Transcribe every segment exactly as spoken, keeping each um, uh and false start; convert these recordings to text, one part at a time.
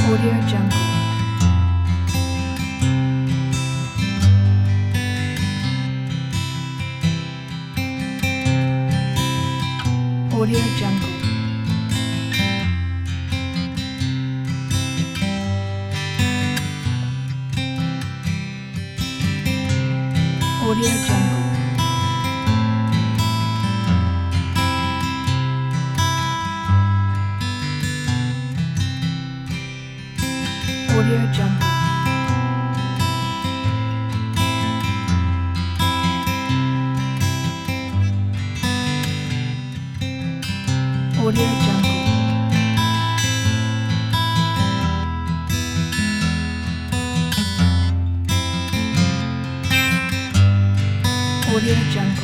Audio Jungle. Audio Jungle. Audio Jungle. Audio Jungle. Audio Jungle. Audio Jungle.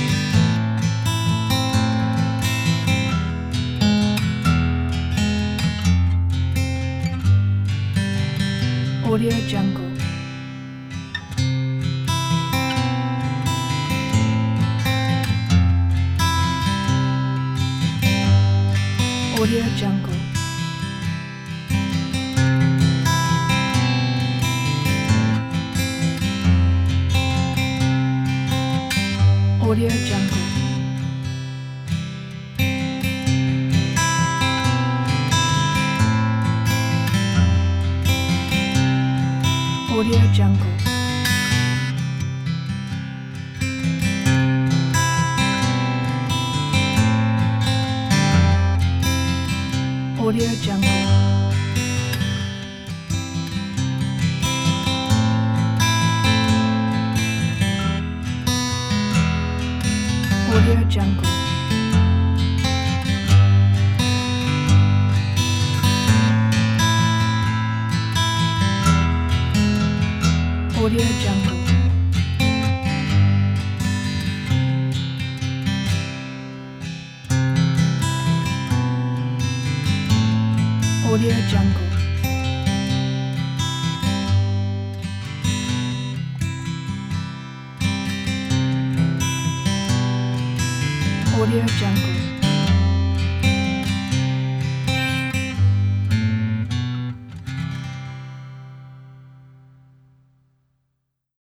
Audio Jungle. Audio Jungle. Audio Jungle. Audio Jungle. Audio Jungle. Audio Jungle. Audio Jungle. Audio Jungle. Audio Jungle.